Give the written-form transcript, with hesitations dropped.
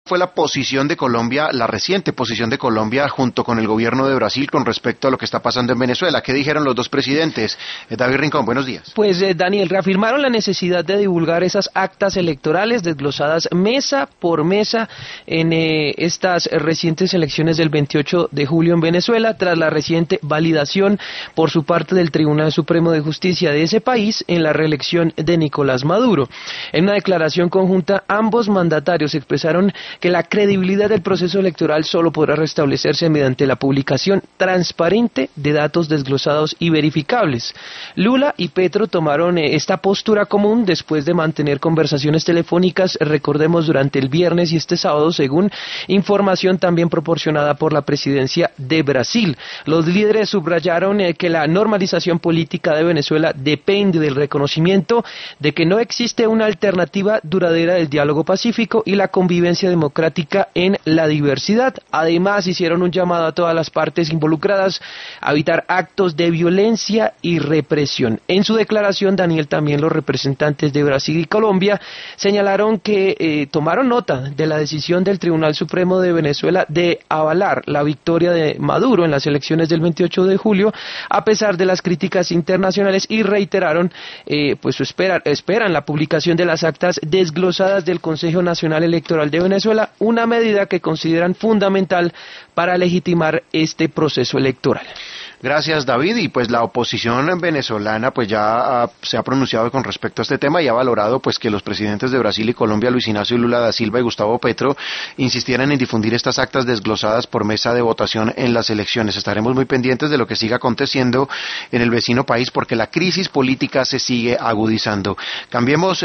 fue la posición de Colombia, la reciente posición de Colombia junto con el gobierno de Brasil con respecto a lo que está pasando en Venezuela. ¿Qué dijeron los dos presidentes? David Rincón, buenos días. Pues Daniel, reafirmaron la necesidad de divulgar esas actas electorales desglosadas mesa por mesa en estas recientes elecciones del 28 de julio en Venezuela, tras la reciente validación por su parte del Tribunal Supremo de Justicia de ese país en la reelección de Nicolás Maduro. En una declaración conjunta, ambos mandatarios expresaron que la credibilidad del proceso electoral solo podrá restablecerse mediante la publicación transparente de datos desglosados y verificables. Lula y Petro tomaron esta postura común después de mantener conversaciones telefónicas, recordemos, durante el viernes y este sábado, según información también proporcionada por la presidencia de Brasil. Los líderes subrayaron que la normalización política de Venezuela depende del reconocimiento de que no existe una alternativa duradera del diálogo pacífico y la convivencia democrática en la diversidad. Además, hicieron un llamado a todas las partes involucradas a evitar actos de violencia y represión. En su declaración, Daniel, también los representantes de Brasil y Colombia señalaron que tomaron nota de la decisión del Tribunal Supremo de Venezuela de avalar la victoria de Maduro en las elecciones del 28 de julio, a pesar de las críticas internacionales, y reiteraron esperan la publicación de las actas desglosadas del Consejo Nacional Electoral de Venezuela, una medida que consideran fundamental para legitimar este proceso electoral. Gracias, David. Y pues la oposición venezolana pues ya se ha pronunciado con respecto a este tema y ha valorado pues que los presidentes de Brasil y Colombia, Luis Ignacio Lula da Silva y Gustavo Petro, insistieran en difundir estas actas desglosadas por mesa de votación en las elecciones. Estaremos muy pendientes de lo que siga aconteciendo en el vecino país porque la crisis política se sigue agudizando. Cambiemos